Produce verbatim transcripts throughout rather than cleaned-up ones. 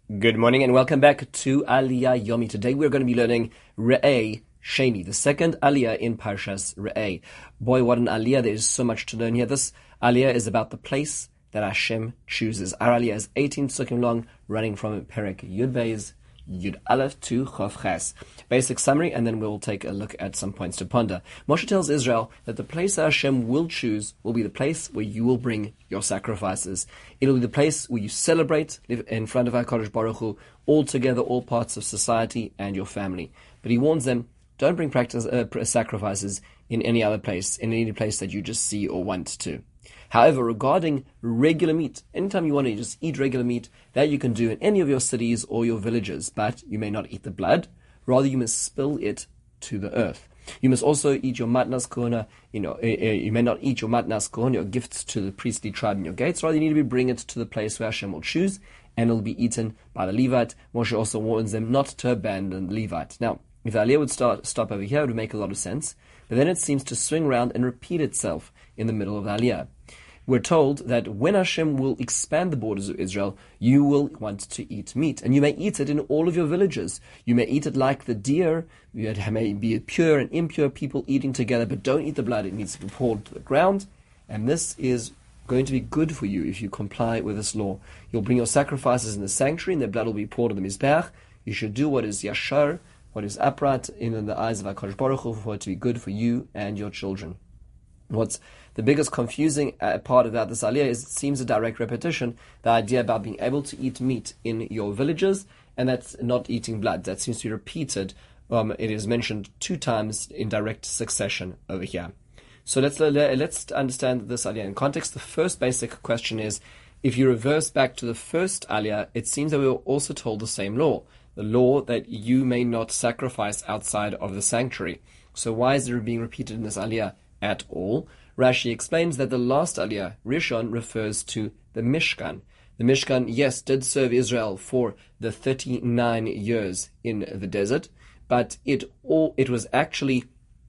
Good morning and welcome back to Aliyah Yomi. Today we're going to be learning Re'eh Sheni, the second Aliyah in Parshas Re'eh. Boy, what an Aliyah. There is so much to learn here. This Aliyah is about the place that Hashem chooses. Our Aliyah is eighteen psukim long, running from Perek Yud Beis, Yud Aleph to Chof Ches. Basic summary, and then we'll take a look at some points to ponder. Moshe tells Israel that the place that Hashem will choose will be the place where you will bring your sacrifices. It'll be the place where you celebrate in front of HaKadosh Baruch Hu, all together, all parts of society and your family. But he warns them, don't bring practice, uh, sacrifices in any other place, in any place that you just see or want to. However, regarding regular meat, anytime you want to just eat regular meat, that you can do in any of your cities or your villages, but you may not eat the blood, rather you must spill it to the earth. You must also eat your matnas kohuna, you know, uh, uh, you may not eat your matnas kohuna, your gifts to the priestly tribe in your gates, rather you need to be bring it to the place where Hashem will choose, and it will be eaten by the Levite. Moshe also warns them not to abandon the Levite. Now, if the Aliyah would start, stop over here, it would make a lot of sense, but then it seems to swing around and repeat itself in the middle of the Aliyah. We're told that when Hashem will expand the borders of Israel, you will want to eat meat. And you may eat it in all of your villages. You may eat it like the deer. You may be pure and impure people eating together, but don't eat the blood. It needs to be poured to the ground. And this is going to be good for you if you comply with this law. You'll bring your sacrifices in the sanctuary, and the blood will be poured on the Mizbeach. You should do what is yashar, what is upright in the eyes of HaKadosh Baruch Hu, for it to be good for you and your children. What's the biggest confusing uh, part about this aliyah is it seems a direct repetition, the idea about being able to eat meat in your villages, and that's not eating blood. That seems to be repeated. Um, it is mentioned two times in direct succession over here. So let's let's understand this aliyah in context. The first basic question is, if you reverse back to the first aliyah, it seems that we were also told the same law, the law that you may not sacrifice outside of the sanctuary. So why is it being repeated in this aliyah at all? Rashi explains that the last aliyah, Rishon, refers to the Mishkan. The Mishkan, yes, did serve Israel for the thirty-nine years in the desert, but it all it was actually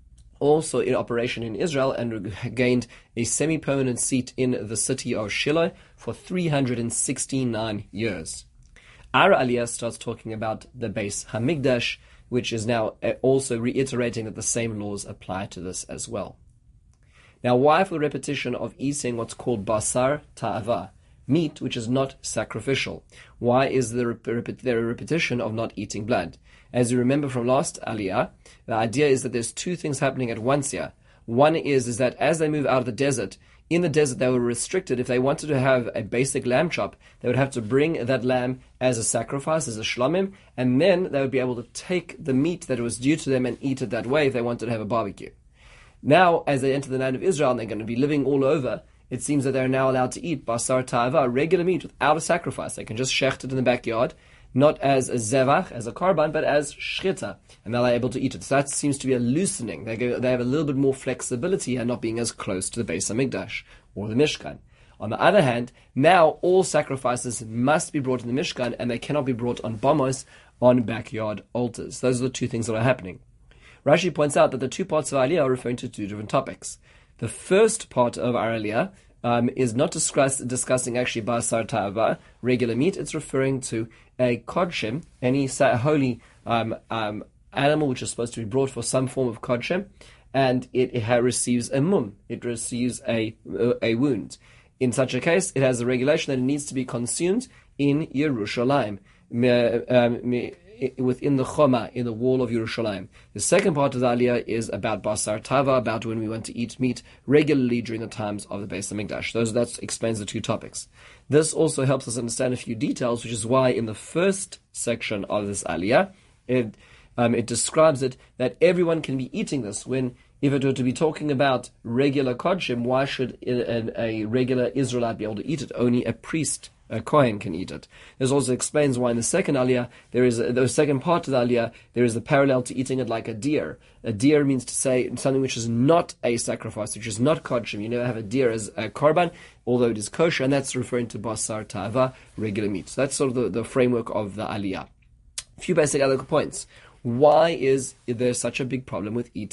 also in operation in Israel and gained a semi-permanent seat in the city of Shiloh for three hundred sixty-nine years. Our aliyah starts talking about the Beis Hamikdash, which is now also reiterating that the same laws apply to this as well. Now, why for the repetition of eating what's called basar ta'ava, meat which is not sacrificial? Why is there a repetition of not eating blood? As you remember from last aliyah, the idea is that there's two things happening at once here. One is, is that as they move out of the desert, in the desert they were restricted. If they wanted to have a basic lamb chop, they would have to bring that lamb as a sacrifice, as a shlamim, and then they would be able to take the meat that was due to them and eat it that way if they wanted to have a barbecue. Now, as they enter the land of Israel and they're going to be living all over, it seems that they're now allowed to eat basar ta'ava, regular meat, without a sacrifice. They can just shecht it in the backyard, not as a zevach, as a karban, but as shchita, and they're able to eat it. So that seems to be a loosening. They go, they have a little bit more flexibility and not being as close to the Beis Hamikdash or the Mishkan. On the other hand, now all sacrifices must be brought in the Mishkan, and they cannot be brought on bamos, on backyard altars. Those are the two things that are happening. Rashi points out that the two parts of Aliyah are referring to two different topics. The first part of our Aliyah um, is not discuss, discussing actually basar ta'ava, regular meat. It's referring to a kodshim, any holy um, um, animal which is supposed to be brought for some form of kodshim, and it, it receives a mum, it receives a, a wound. In such a case, it has a regulation that it needs to be consumed in Yerushalayim. Um, within the Choma, in the wall of Yerushalayim. The second part of the Aliyah is about Basar Tava, about when we want to eat meat regularly during the times of the Beis Hamikdash. Those that explains the two topics. This also helps us understand a few details, which is why in the first section of this Aliyah, it um, it describes it that everyone can be eating this. When if it were to be talking about regular kodshim, why should a, a regular Israelite be able to eat it? Only a priest, a Kohen, can eat it. This also explains why in the second aliyah, there is a, the second part of the aliyah, there is the parallel to eating it like a deer. A deer means to say something which is not a sacrifice, which is not kodshim. You never have a deer as a korban, although it is kosher, and that's referring to basar ta'ava, regular meat. So that's sort of the, the framework of the aliyah. A few basic other points. Why is there such a big problem with eating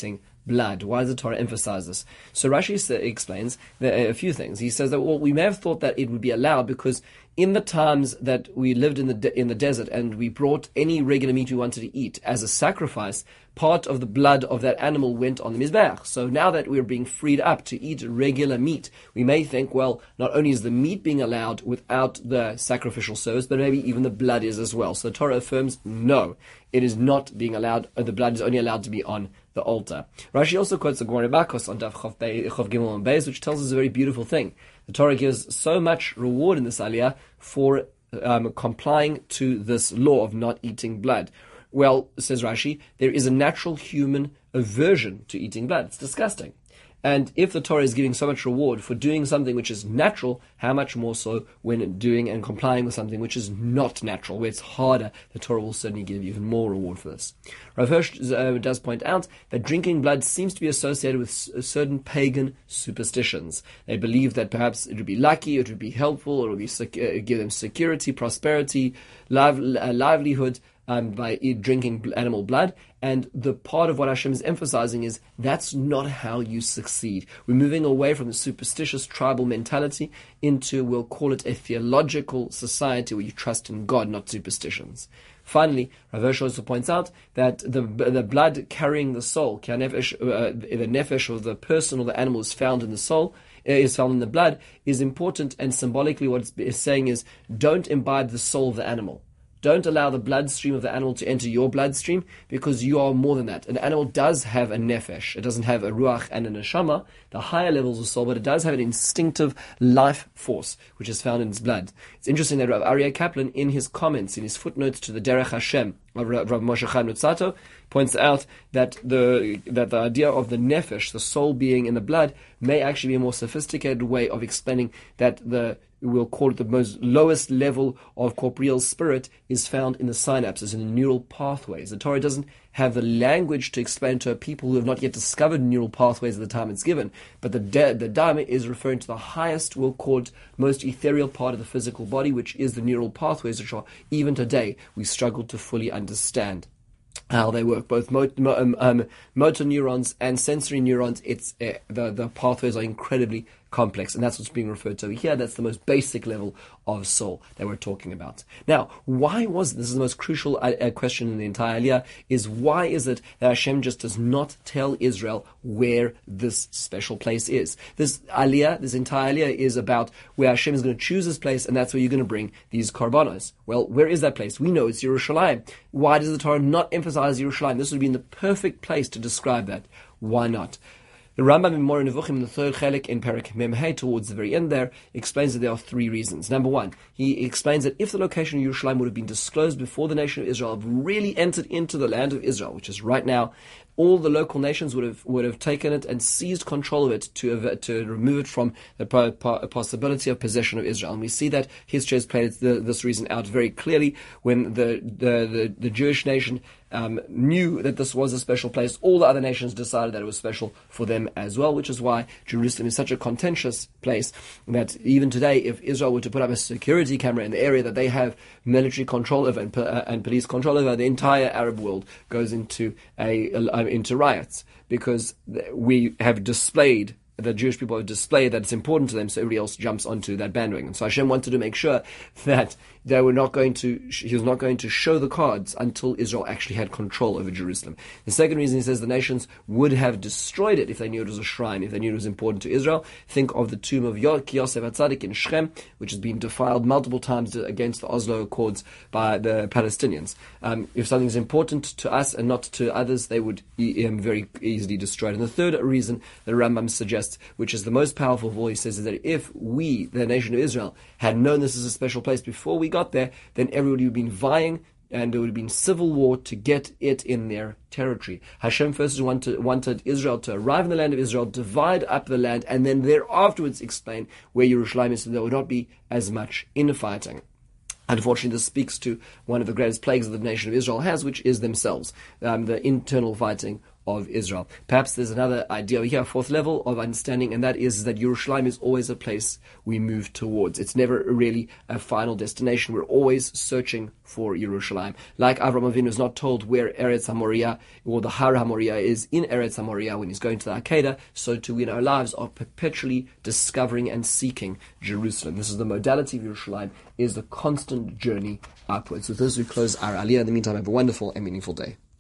blood. Why does the Torah emphasize this? So Rashi explains a few things. He says that, well, we may have thought that it would be allowed because in the times that we lived in the de- in the desert and we brought any regular meat we wanted to eat as a sacrifice, part of the blood of that animal went on the Mizbeach. So now that we're being freed up to eat regular meat, we may think, well, not only is the meat being allowed without the sacrificial service, but maybe even the blood is as well. So the Torah affirms, no, it is not being allowed, the blood is only allowed to be on the altar. Rashi also quotes the Gemara Bakos on Daf Chof Gimel and Beis, which tells us a very beautiful thing. The Torah gives so much reward in this aliyah for um, complying to this law of not eating blood. Well, says Rashi, there is a natural human aversion to eating blood. It's disgusting. And if the Torah is giving so much reward for doing something which is natural, how much more so when doing and complying with something which is not natural, where it's harder, the Torah will certainly give you even more reward for this. Rav Hirsch uh, does point out that drinking blood seems to be associated with s- certain pagan superstitions. They believe that perhaps it would be lucky, it would be helpful, or it would be sec- uh, give them security, prosperity, live, uh, livelihood, Um, by drinking animal blood, and the part of what Hashem is emphasizing is that's not how you succeed. We're moving away from the superstitious tribal mentality into, we'll call it a theological society where you trust in God, not superstitions. Finally, Rav Hirsch also points out that the the blood carrying the soul, uh, the nefesh of the person or the animal is found in the soul, is found in the blood, is important, and symbolically what it's saying is don't imbibe the soul of the animal. Don't allow the bloodstream of the animal to enter your bloodstream, because you are more than that. An animal does have a nefesh. It doesn't have a ruach and a neshama, the higher levels of soul, but it does have an instinctive life force, which is found in its blood. It's interesting that Rav Aryeh Kaplan, in his comments, in his footnotes to the Derech Hashem of Rav Moshe Chaim Luzzatto, points out that the that the idea of the nefesh, the soul being in the blood, may actually be a more sophisticated way of explaining that the we'll call it the most lowest level of corporeal spirit is found in the synapses, in the neural pathways. The Torah doesn't have the language to explain to people who have not yet discovered neural pathways at the time it's given, but the de- the Dharma is referring to the highest, we'll call it, most ethereal part of the physical body, which is the neural pathways, which are, even today, we struggle to fully understand how they work. Both mo- mo- um, um, motor neurons and sensory neurons, it's uh, the, the pathways are incredibly complex, and that's what's being referred to here. That's the most basic level of soul that we're talking about. Now, why was this is the most crucial uh, question in the entire Aliyah, is why is it that Hashem just does not tell Israel where this special place is? This Aliyah, this entire Aliyah is about where Hashem is going to choose this place, and that's where you're going to bring these korbanos. Well, where is that place? We know it's Yerushalayim. Why does the Torah not emphasize Yerushalayim? This would be in the perfect place to describe that. Why not? The Rambam in Moreh Nevuchim, in the third chelik in Perek Mem Hey, towards the very end there, explains that there are three reasons. Number one, he explains that if the location of Yerushalayim would have been disclosed before the nation of Israel have really entered into the land of Israel, which is right now, all the local nations would have would have taken it and seized control of it to to remove it from the po- po- possibility of possession of Israel. And we see that history has played the, this reason out very clearly when the the, the, the Jewish nation um, knew that this was a special place. All the other nations decided that it was special for them as well, which is why Jerusalem is such a contentious place that even today, if Israel were to put up a security camera in the area that they have military control over and, uh, and police control over, the entire Arab world goes into a, a into riots, because we have displayed, the Jewish people have displayed that it's important to them, so everybody else jumps onto that bandwagon. So Hashem wanted to make sure that they were not going to, he was not going to show the cards until Israel actually had control over Jerusalem. The second reason, he says, the nations would have destroyed it if they knew it was a shrine, if they knew it was important to Israel. Think of the tomb of Yosef HaTzadik in Shechem, which has been defiled multiple times against the Oslo Accords by the Palestinians. Um, if something is important to us and not to others, they would e- um, very easily destroy it. And the third reason the Rambam suggests, which is the most powerful of all, he says, is that if we, the nation of Israel, had known this is a special place before we got there, then everybody would have been vying, and there would have been civil war to get it in their territory. Hashem first wanted, wanted Israel to arrive in the land of Israel, divide up the land, and then there afterwards explain where Yerushalayim is, so there would not be as much infighting. Unfortunately, this speaks to one of the greatest plagues that the nation of Israel has, which is themselves, um, the internal fighting of Israel. Perhaps there's another idea here, a fourth level of understanding, and that is that Yerushalayim is always a place we move towards. It's never really a final destination. We're always searching for Yerushalayim. Like Avraham Avinu is not told where Eretz HaMoriah or the Har HaMoriah is in Eretz HaMoriah when he's going to the Akedah, so too in our lives are perpetually discovering and seeking Jerusalem. This is the modality of Yerushalayim, is the constant journey upwards. With this we close our Aliyah. In the meantime, have a wonderful and meaningful day.